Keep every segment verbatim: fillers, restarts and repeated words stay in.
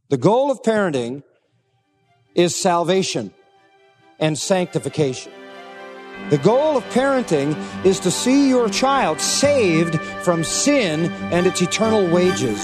The goal of parenting is salvation and sanctification. The goal of parenting is to see your child saved from sin and its eternal wages.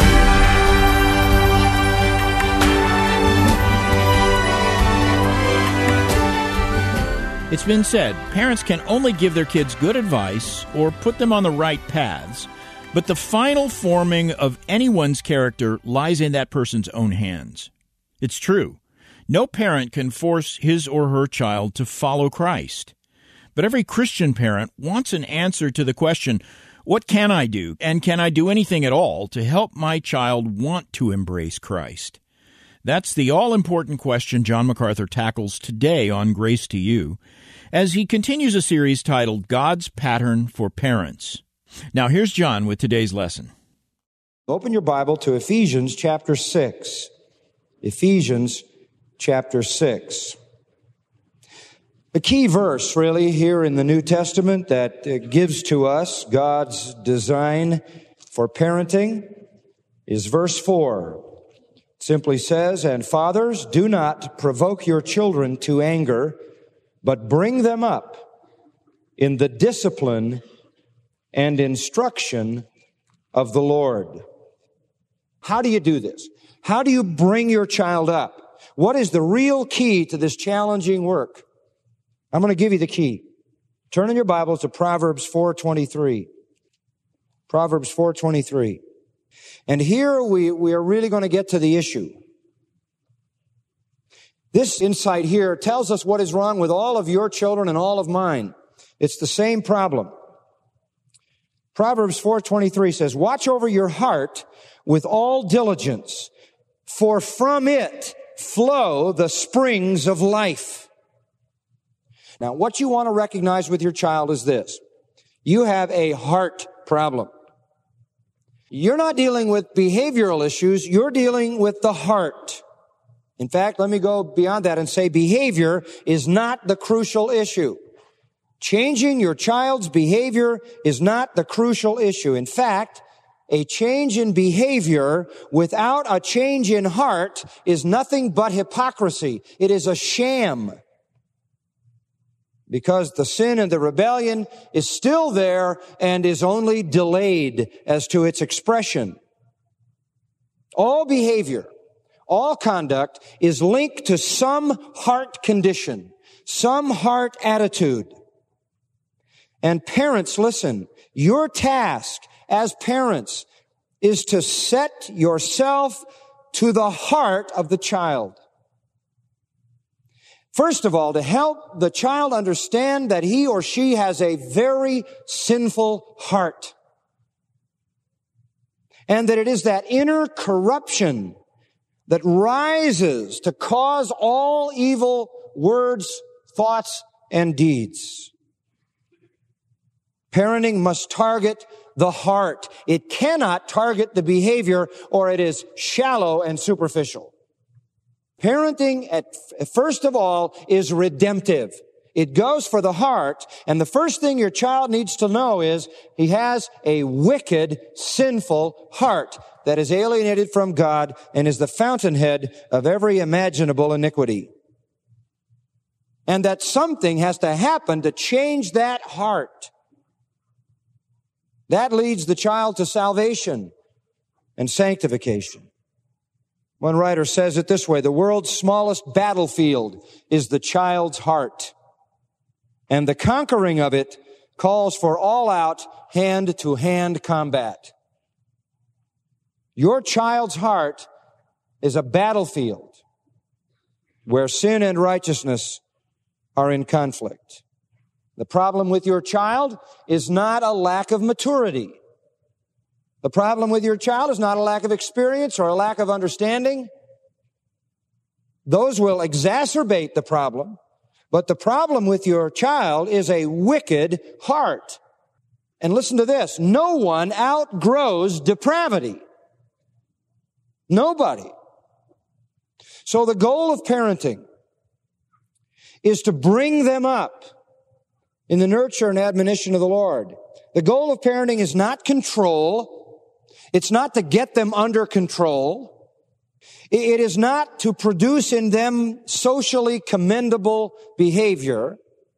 It's been said, parents can only give their kids good advice or put them on the right paths, but the final forming of anyone's character lies in that person's own hands. It's true. No parent can force his or her child to follow Christ. But every Christian parent wants an answer to the question, what can I do, and can I do anything at all to help my child want to embrace Christ? That's the all-important question John MacArthur tackles today on Grace to You, as he continues a series titled God's Pattern for Parents. Now here's John with today's lesson. Open your Bible to Ephesians chapter six. Ephesians chapter six. The key verse, really, here in the New Testament that uh, gives to us God's design for parenting is verse four. It simply says, "And fathers, do not provoke your children to anger, but bring them up in the discipline and instruction of the Lord." How do you do this? How do you bring your child up? What is the real key to this challenging work? I'm going to give you the key. Turn in your Bibles to Proverbs four twenty-three. Proverbs four twenty-three. And here we, we are really going to get to the issue. This insight here tells us what is wrong with all of your children and all of mine. It's the same problem. Proverbs four twenty-three says, "Watch over your heart with all diligence, for from it flow the springs of life." Now, what you want to recognize with your child is this. You have a heart problem. You're not dealing with behavioral issues. You're dealing with the heart. In fact, let me go beyond that and say behavior is not the crucial issue. Changing your child's behavior is not the crucial issue. In fact, a change in behavior without a change in heart is nothing but hypocrisy. It is a sham. Because the sin and the rebellion is still there and is only delayed as to its expression. All behavior, all conduct is linked to some heart condition, some heart attitude. And parents, listen, your task as parents is to set yourself to the heart of the child. First of all, to help the child understand that he or she has a very sinful heart. And that it is that inner corruption that rises to cause all evil words, thoughts, and deeds. Parenting must target the heart. It cannot target the behavior, or it is shallow and superficial. Parenting, at first of all, is redemptive. It goes for the heart, and the first thing your child needs to know is he has a wicked, sinful heart that is alienated from God and is the fountainhead of every imaginable iniquity. And that something has to happen to change that heart. That leads the child to salvation and sanctification. One writer says it this way: the world's smallest battlefield is the child's heart, and the conquering of it calls for all-out, hand-to-hand combat. Your child's heart is a battlefield where sin and righteousness are in conflict. The problem with your child is not a lack of maturity. The problem with your child is not a lack of experience or a lack of understanding. Those will exacerbate the problem. But the problem with your child is a wicked heart. And listen to this. No one outgrows depravity. Nobody. So the goal of parenting is to bring them up in the nurture and admonition of the Lord. The goal of parenting is not control. It's not to get them under control. It is not to produce in them socially commendable behavior.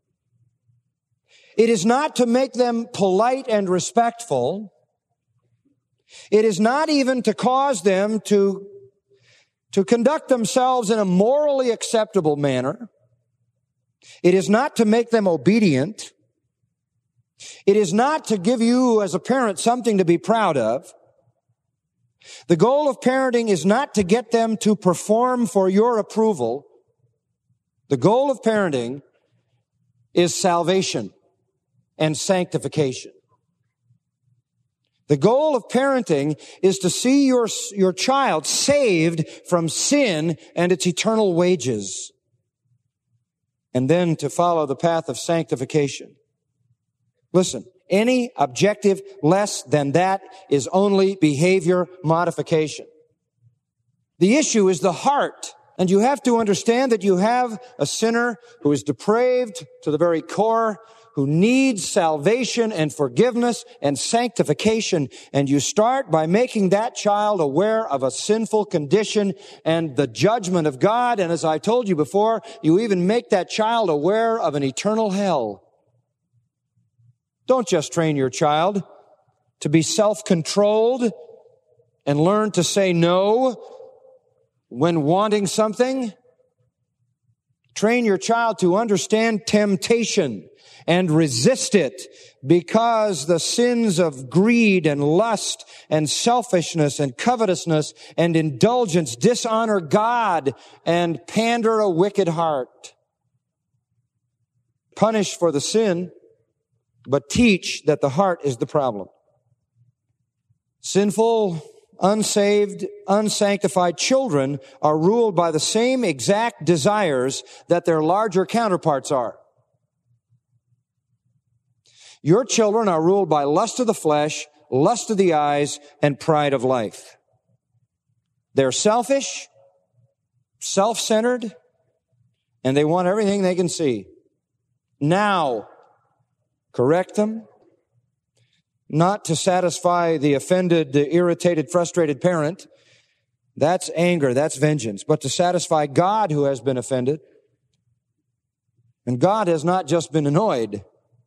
It is not to make them polite and respectful. It is not even to cause them to, to conduct themselves in a morally acceptable manner. It is not to make them obedient. It is not to give you as a parent something to be proud of. The goal of parenting is not to get them to perform for your approval. The goal of parenting is salvation and sanctification. The goal of parenting is to see your, your child saved from sin and its eternal wages, and then to follow the path of sanctification. Listen, any objective less than that is only behavior modification. The issue is the heart, and you have to understand that you have a sinner who is depraved to the very core, who needs salvation and forgiveness and sanctification. And you start by making that child aware of a sinful condition and the judgment of God. And as I told you before, you even make that child aware of an eternal hell. Don't just train your child to be self-controlled and learn to say no when wanting something. Train your child to understand temptation and resist it, because the sins of greed and lust and selfishness and covetousness and indulgence dishonor God and pander a wicked heart. Punish for the sin, but teach that the heart is the problem. Sinful, unsaved, unsanctified children are ruled by the same exact desires that their larger counterparts are. Your children are ruled by lust of the flesh, lust of the eyes, and pride of life. They're selfish, self-centered, and they want everything they can see. Now, correct them, not to satisfy the offended, the irritated, frustrated parent. That's anger, that's vengeance, but to satisfy God who has been offended. And God has not just been annoyed.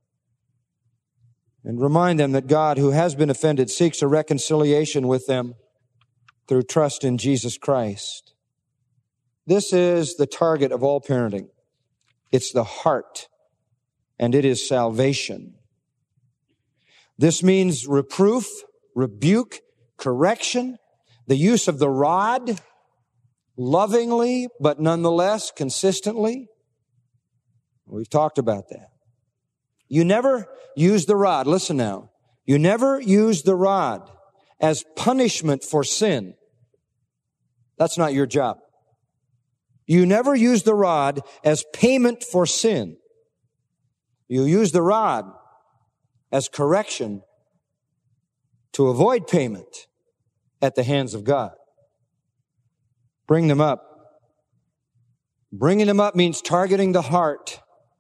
And remind them that God, who has been offended, seeks a reconciliation with them through trust in Jesus Christ. This is the target of all parenting. It's the heart, and it is salvation. This means reproof, rebuke, correction, the use of the rod, lovingly, but nonetheless consistently. We've talked about that. You never use the rod. Listen now. You never use the rod as punishment for sin. That's not your job. You never use the rod as payment for sin. You use the rod as correction to avoid payment at the hands of God. Bring them up. Bringing them up means targeting the heart.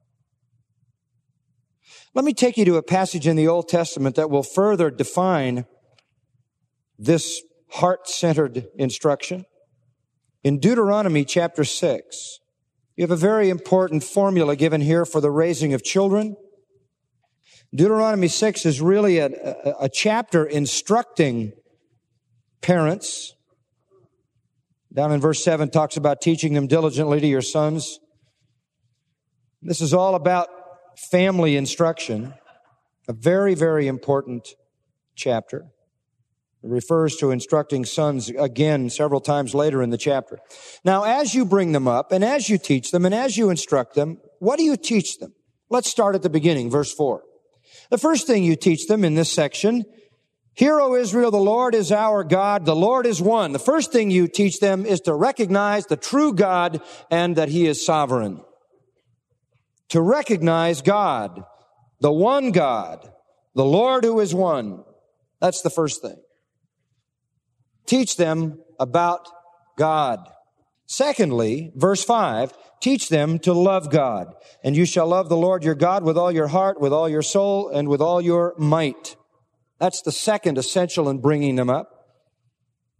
Let me take you to a passage in the Old Testament that will further define this heart-centered instruction. In Deuteronomy chapter six, you have a very important formula given here for the raising of children. Deuteronomy six is really a, a, a chapter instructing parents. Down in verse seven talks about teaching them diligently to your sons. This is all about family instruction, a very, very important chapter. It refers to instructing sons again several times later in the chapter. Now, as you bring them up and as you teach them and as you instruct them, what do you teach them? Let's start at the beginning, verse four. The first thing you teach them in this section, hear, O Israel, the Lord is our God, the Lord is one. The first thing you teach them is to recognize the true God and that He is sovereign. To recognize God, the one God, the Lord who is one. That's the first thing. Teach them about God. Secondly, verse five, teach them to love God. And you shall love the Lord your God with all your heart, with all your soul, and with all your might. That's the second essential in bringing them up.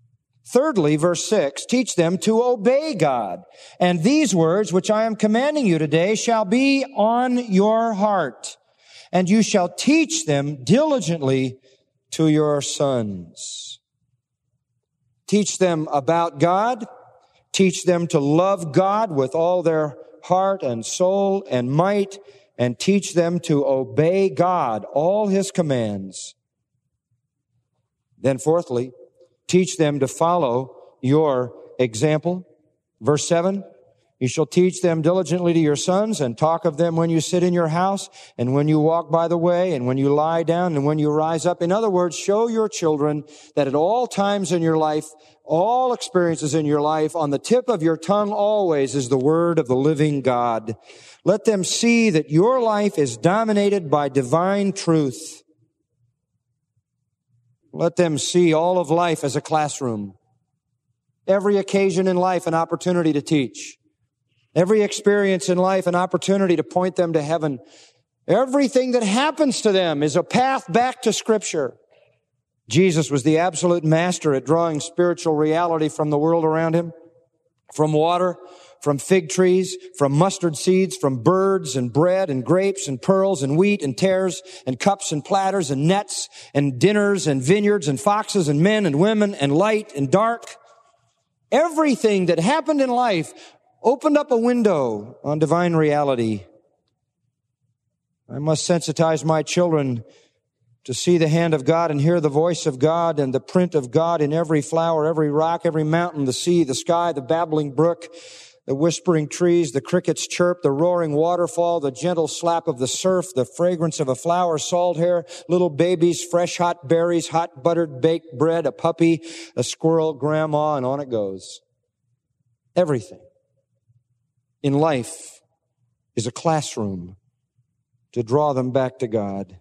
Thirdly, verse six, teach them to obey God. And these words which I am commanding you today shall be on your heart, and you shall teach them diligently to your sons. Teach them about God. Teach them to love God with all their heart and soul and might, and teach them to obey God, all His commands. Then fourthly, teach them to follow your example. Verse seven, you shall teach them diligently to your sons and talk of them when you sit in your house and when you walk by the way and when you lie down and when you rise up. In other words, show your children that at all times in your life, all experiences in your life, on the tip of your tongue always is the word of the living God. Let them see that your life is dominated by divine truth. Let them see all of life as a classroom. Every occasion in life an opportunity to teach. Every experience in life an opportunity to point them to heaven. Everything that happens to them is a path back to Scripture. Jesus was the absolute master at drawing spiritual reality from the world around Him, from water, from fig trees, from mustard seeds, from birds and bread and grapes and pearls and wheat and tares and cups and platters and nets and dinners and vineyards and foxes and men and women and light and dark. Everything that happened in life opened up a window on divine reality. I must sensitize my children to see the hand of God and hear the voice of God and the print of God in every flower, every rock, every mountain, the sea, the sky, the babbling brook, the whispering trees, the cricket's chirp, the roaring waterfall, the gentle slap of the surf, the fragrance of a flower, salt hair, little babies, fresh hot berries, hot buttered baked bread, a puppy, a squirrel, grandma, and on it goes. Everything in life is a classroom to draw them back to God.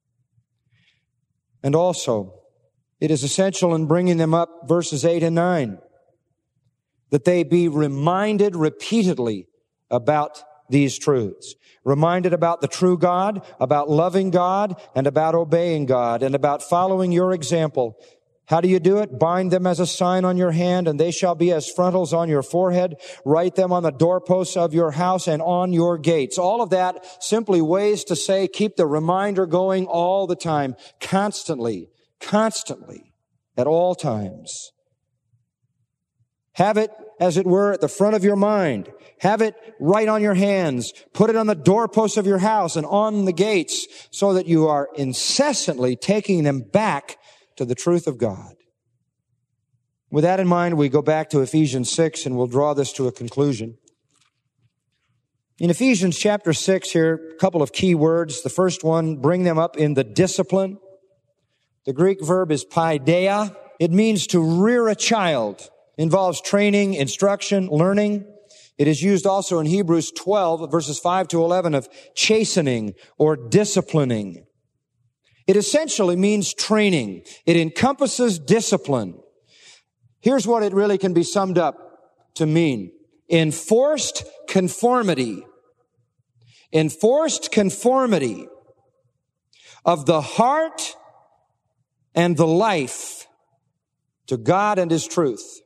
And also, it is essential in bringing them up, verses eight and nine, that they be reminded repeatedly about these truths. Reminded about the true God, about loving God, and about obeying God, and about following your example. How do you do it? Bind them as a sign on your hand, and they shall be as frontals on your forehead. Write them on the doorposts of your house and on your gates. All of that simply ways to say, keep the reminder going all the time, constantly, constantly, at all times. Have it, as it were, at the front of your mind. Have it right on your hands. Put it on the doorposts of your house and on the gates so that you are incessantly taking them back to the truth of God. With that in mind, we go back to Ephesians six and we'll draw this to a conclusion. In Ephesians chapter six here, a couple of key words. The first one, bring them up in the discipline. The Greek verb is paideia. It means to rear a child. Involves training, instruction, learning. It is used also in Hebrews twelve, verses five to eleven, of chastening or disciplining. It essentially means training. It encompasses discipline. Here's what it really can be summed up to mean. Enforced conformity. Enforced conformity of the heart and the life to God and His truth.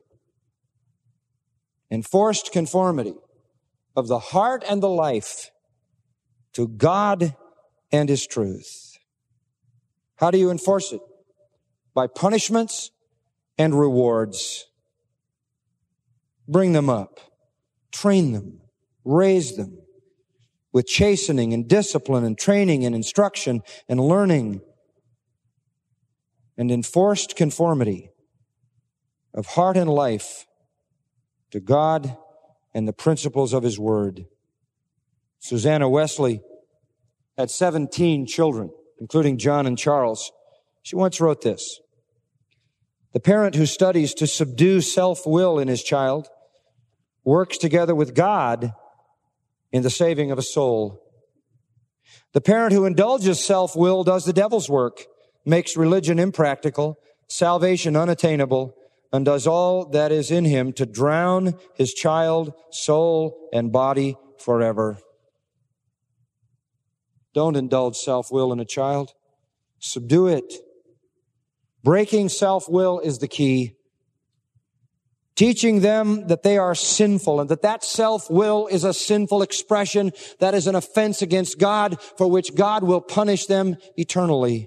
Enforced conformity of the heart and the life to God and His truth. How do you enforce it? By punishments and rewards. Bring them up. Train them. Raise them with chastening and discipline and training and instruction and learning and enforced conformity of heart and life to God and the principles of His Word. Susanna Wesley had seventeen children, including John and Charles. She once wrote this: the parent who studies to subdue self-will in his child works together with God in the saving of a soul. The parent who indulges self-will does the devil's work, makes religion impractical, salvation unattainable, and does all that is in him to drown his child, soul, and body forever. Don't indulge self-will in a child. Subdue it. Breaking self-will is the key. Teaching them that they are sinful and that that self-will is a sinful expression that is an offense against God, for which God will punish them eternally.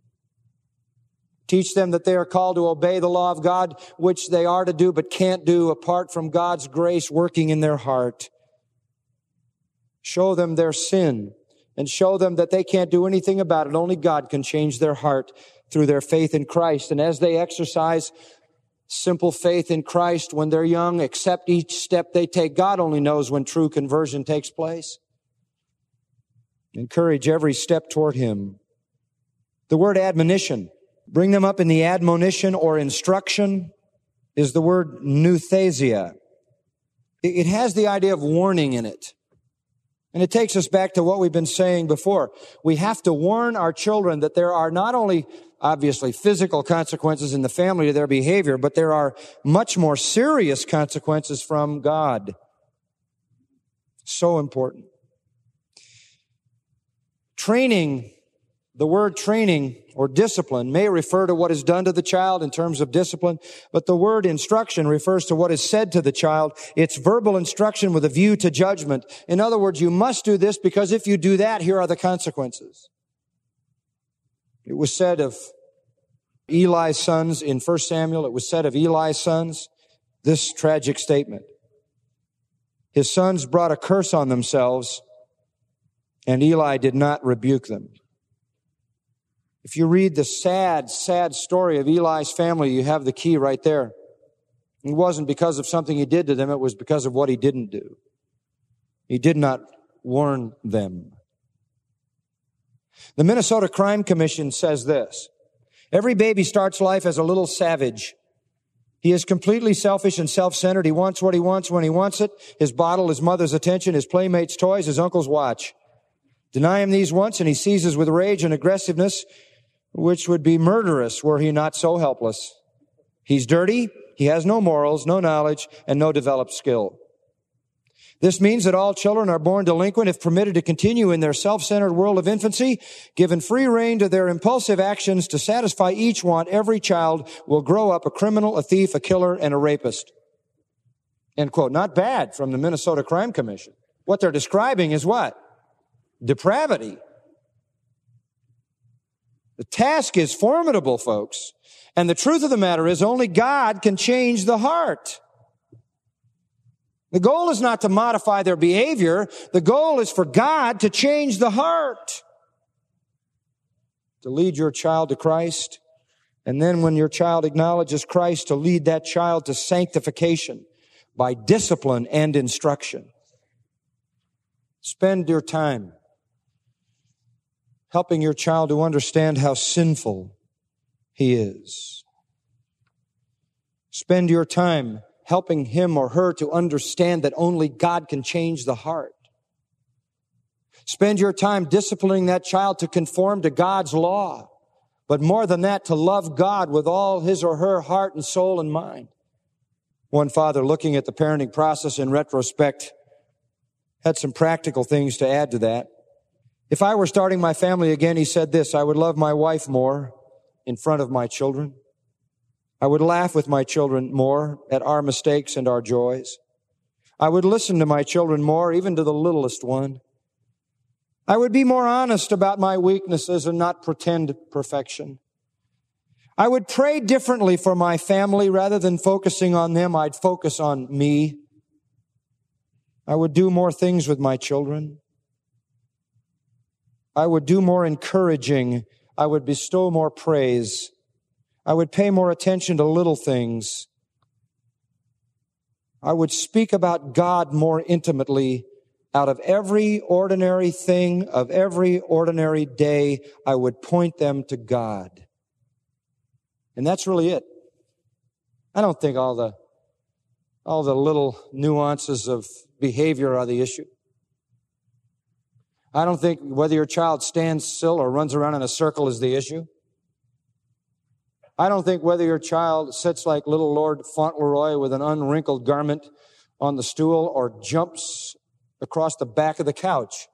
Teach them that they are called to obey the law of God, which they are to do but can't do apart from God's grace working in their heart. Show them their sin and show them that they can't do anything about it. Only God can change their heart through their faith in Christ. And as they exercise simple faith in Christ when they're young, accept each step they take, God only knows when true conversion takes place. Encourage every step toward Him. The word admonition, bring them up in the admonition or instruction, is the word nouthesia. It has the idea of warning in it. And it takes us back to what we've been saying before. We have to warn our children that there are not only obviously physical consequences in the family to their behavior, but there are much more serious consequences from God. So important. Training, the word training or discipline may refer to what is done to the child in terms of discipline, but the word instruction refers to what is said to the child. It's verbal instruction with a view to judgment. In other words, you must do this because if you do that, here are the consequences. It was said of Eli's sons in First Samuel, it was said of Eli's sons, this tragic statement. His sons brought a curse on themselves, and Eli did not rebuke them. If you read the sad, sad story of Eli's family, you have the key right there. It wasn't because of something he did to them, it was because of what he didn't do. He did not warn them. The Minnesota Crime Commission says this: every baby starts life as a little savage. He is completely selfish and self-centered. He wants what he wants when he wants it. His bottle, his mother's attention, his playmates' toys, his uncle's watch. Deny him these once and he seizes with rage and aggressiveness, which would be murderous were he not so helpless. He's dirty. He has no morals, no knowledge, and no developed skill. This means that all children are born delinquent if permitted to continue in their self-centered world of infancy. Given free rein to their impulsive actions to satisfy each want, every child will grow up a criminal, a thief, a killer, and a rapist. End quote. Not bad from the Minnesota Crime Commission. What they're describing is what? Depravity. The task is formidable, folks. And the truth of the matter is only God can change the heart. The goal is not to modify their behavior. The goal is for God to change the heart. To lead your child to Christ. And then when your child acknowledges Christ, to lead that child to sanctification by discipline and instruction. Spend your time helping your child to understand how sinful he is. Spend your time helping him or her to understand that only God can change the heart. Spend your time disciplining that child to conform to God's law, but more than that, to love God with all his or her heart and soul and mind. One father, looking at the parenting process in retrospect, had some practical things to add to that. If I were starting my family again, he said this: I would love my wife more in front of my children. I would laugh with my children more at our mistakes and our joys. I would listen to my children more, even to the littlest one. I would be more honest about my weaknesses and not pretend perfection. I would pray differently for my family. Rather than focusing on them, I'd focus on me. I would do more things with my children. I would do more encouraging. I would bestow more praise. I would pay more attention to little things. I would speak about God more intimately. Out of every ordinary thing of every ordinary day, I would point them to God. And that's really it. I don't think all the, all the little nuances of behavior are the issue. I don't think whether your child stands still or runs around in a circle is the issue. I don't think whether your child sits like little Lord Fauntleroy with an unwrinkled garment on the stool or jumps across the back of the couch.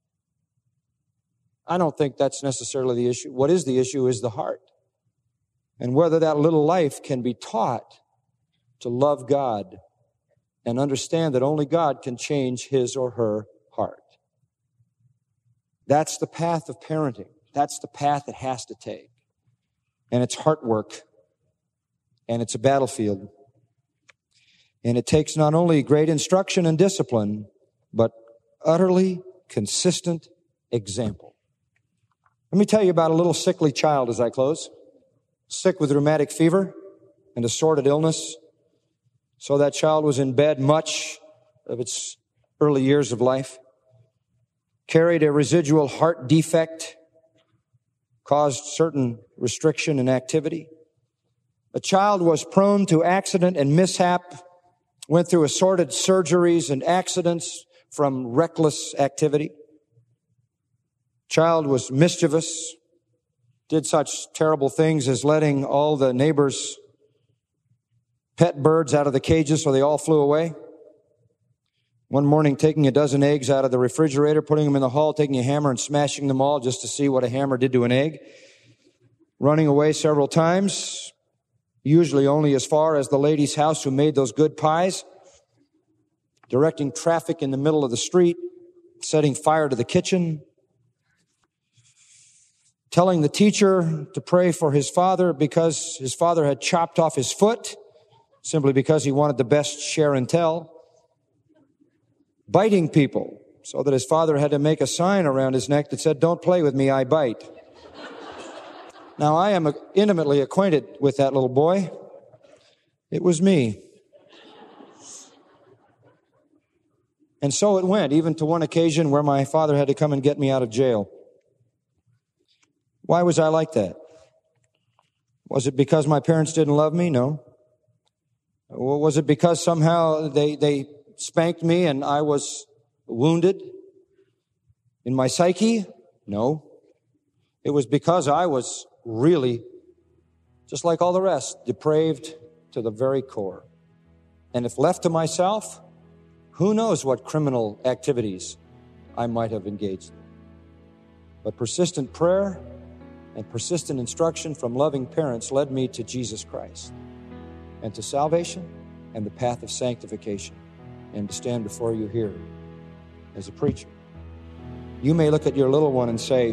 I don't think that's necessarily the issue. What is the issue is the heart. And whether that little life can be taught to love God and understand that only God can change his or her heart. That's the path of parenting. That's the path it has to take. And it's heart work. And it's a battlefield. And it takes not only great instruction and discipline, but utterly consistent example. Let me tell you about a little sickly child as I close. Sick with rheumatic fever and assorted illness. So that child was in bed much of its early years of life. Carried a residual heart defect. Caused certain restriction in activity. The child was prone to accident and mishap. Went through assorted surgeries and accidents from reckless activity. Child was mischievous. Did such terrible things as letting all the neighbors' pet birds out of the cages so they all flew away. One morning, taking a dozen eggs out of the refrigerator, putting them in the hall, taking a hammer and smashing them all just to see what a hammer did to an egg. Running away several times, usually only as far as the lady's house who made those good pies. Directing traffic in the middle of the street, setting fire to the kitchen. Telling the teacher to pray for his father because his father had chopped off his foot, simply because he wanted the best share and tell. Biting people, so that his father had to make a sign around his neck that said, "Don't play with me, I bite." Now, I am intimately acquainted with that little boy. It was me. And so it went, even to one occasion where my father had to come and get me out of jail. Why was I like that? Was it because my parents didn't love me? No. Or was it because somehow they, they spanked me and I was wounded in my psyche? No. It was because I was really, just like all the rest, depraved to the very core. And if left to myself, who knows what criminal activities I might have engaged in. But persistent prayer and persistent instruction from loving parents led me to Jesus Christ and to salvation and the path of sanctification, and to stand before you here as a preacher. You may look at your little one and say,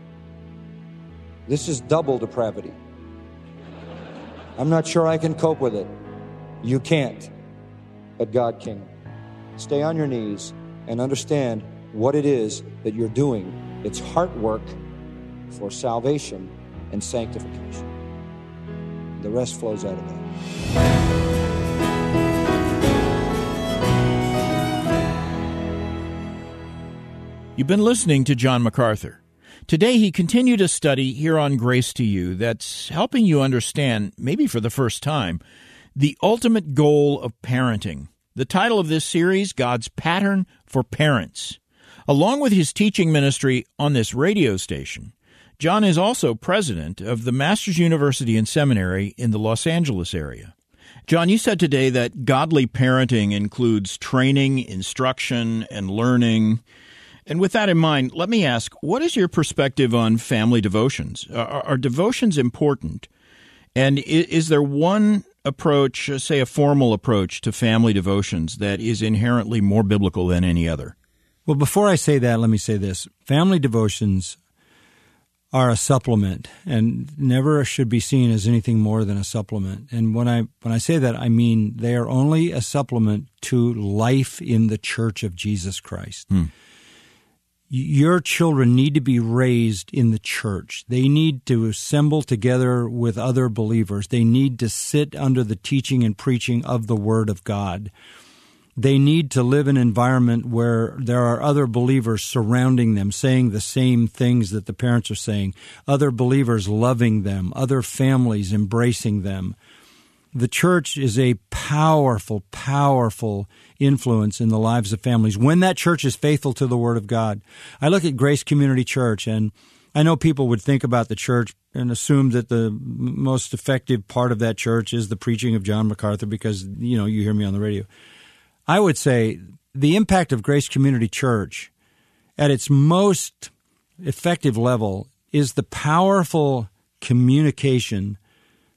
"This is double depravity. I'm not sure I can cope with it." You can't, but God can. Stay on your knees and understand what it is that you're doing. It's heart work for salvation and sanctification. The rest flows out of that. You've been listening to John MacArthur. Today he continued a study here on Grace to You that's helping you understand, maybe for the first time, the ultimate goal of parenting. The title of this series, God's Pattern for Parents. Along with his teaching ministry on this radio station, John is also president of the Masters University and Seminary in the Los Angeles area. John, you said today that godly parenting includes training, instruction, and learning. And with that in mind, let me ask, what is your perspective on family devotions? Are, are devotions important? And is, is there one approach, say a formal approach to family devotions that is inherently more biblical than any other? Well, before I say that, let me say this. Family devotions are a supplement and never should be seen as anything more than a supplement. And when I when I say that, I mean they are only a supplement to life in the Church of Jesus Christ. Hmm. Your children need to be raised in the church. They need to assemble together with other believers. They need to sit under the teaching and preaching of the Word of God. They need to live in an environment where there are other believers surrounding them, saying the same things that the parents are saying, other believers loving them, other families embracing them. The church is a powerful, powerful influence in the lives of families when that church is faithful to the Word of God. I look at Grace Community Church, and I know people would think about the church and assume that the most effective part of that church is the preaching of John MacArthur because, you know, you hear me on the radio. I would say the impact of Grace Community Church at its most effective level is the powerful communication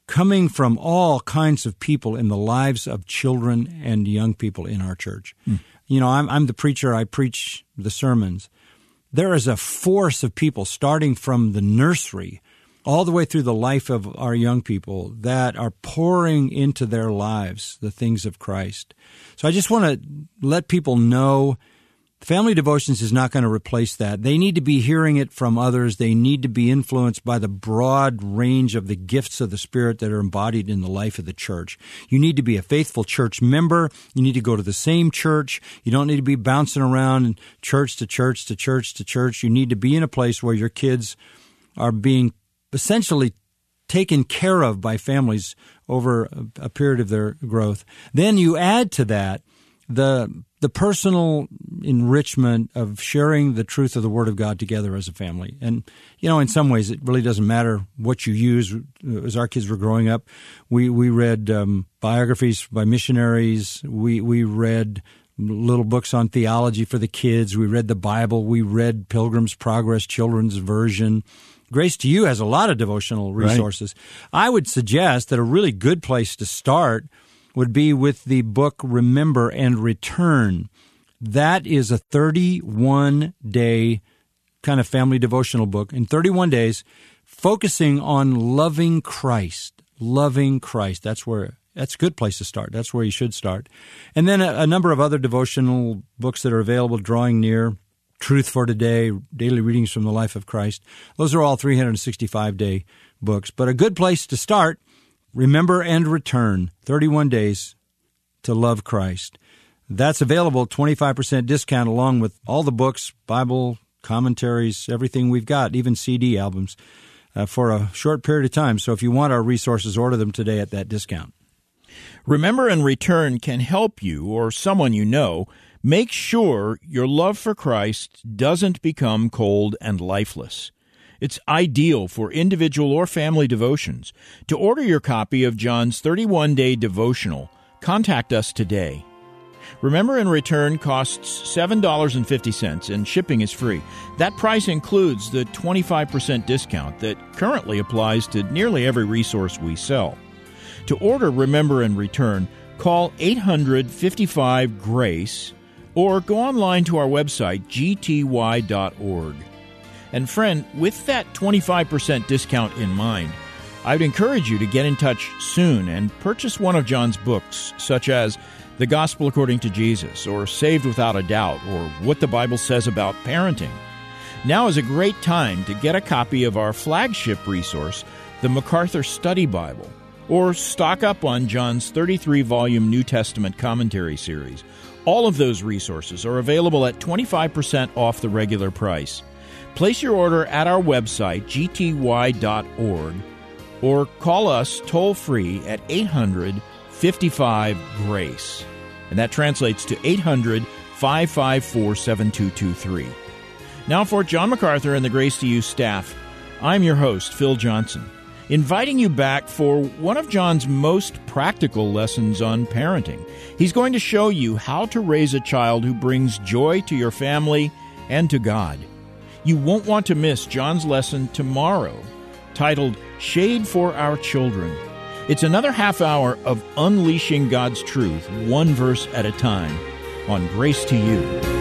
coming from all kinds of people in the lives of children and young people in our church. Hmm. You know, I'm, I'm the preacher. I preach the sermons. There is a force of people starting from the nursery all the way through the life of our young people that are pouring into their lives the things of Christ. So I just want to let people know Family Devotions is not going to replace that. They need to be hearing it from others. They need to be influenced by the broad range of the gifts of the Spirit that are embodied in the life of the church. You need to be a faithful church member. You need to go to the same church. You don't need to be bouncing around church to church to church to church. You need to be in a place where your kids are being essentially taken care of by families over a period of their growth. Then you add to that the the personal enrichment of sharing the truth of the Word of God together as a family. And, you know, in some ways it really doesn't matter what you use. As our kids were growing up, we, we read um, biographies by missionaries. We, we read little books on theology for the kids. We read the Bible. We read Pilgrim's Progress, children's version. Grace to You has a lot of devotional resources. Right. I would suggest that a really good place to start would be with the book Remember and Return. That is a thirty-one day kind of family devotional book in thirty-one days, focusing on loving Christ. Loving Christ. That's where that's a good place to start. That's where you should start. And then a, a number of other devotional books that are available, Drawing Near, Truth for Today, Daily Readings from the Life of Christ. Those are all three hundred sixty-five day books. But a good place to start, Remember and Return, thirty-one days to love Christ. That's available, twenty-five percent discount, along with all the books, Bible, commentaries, everything we've got, even C D albums, uh, for a short period of time. So if you want our resources, order them today at that discount. Remember and Return can help you or someone you know make sure your love for Christ doesn't become cold and lifeless. It's ideal for individual or family devotions. To order your copy of John's thirty-one day devotional, contact us today. Remember and Return costs seven dollars and fifty cents, and shipping is free. That price includes the twenty-five percent discount that currently applies to nearly every resource we sell. To order Remember and Return, call eight hundred, fifty-five, GRACE or go online to our website, g t y dot org. And friend, with that twenty-five percent discount in mind, I would encourage you to get in touch soon and purchase one of John's books, such as The Gospel According to Jesus, or Saved Without a Doubt, or What the Bible Says About Parenting. Now is a great time to get a copy of our flagship resource, the MacArthur Study Bible, or stock up on John's thirty-three volume New Testament commentary series. All of those resources are available at twenty-five percent off the regular price. Place your order at our website, g t y dot org, or call us toll-free at eight hundred, fifty-five, GRACE. And that translates to eight hundred, five five four, seven two two three. Now for John MacArthur and the Grace to You staff, I'm your host, Phil Johnson, inviting you back for one of John's most practical lessons on parenting. He's going to show you how to raise a child who brings joy to your family and to God. You won't want to miss John's lesson tomorrow, titled Shade for Our Children. It's another half hour of unleashing God's truth, one verse at a time, on Grace to You.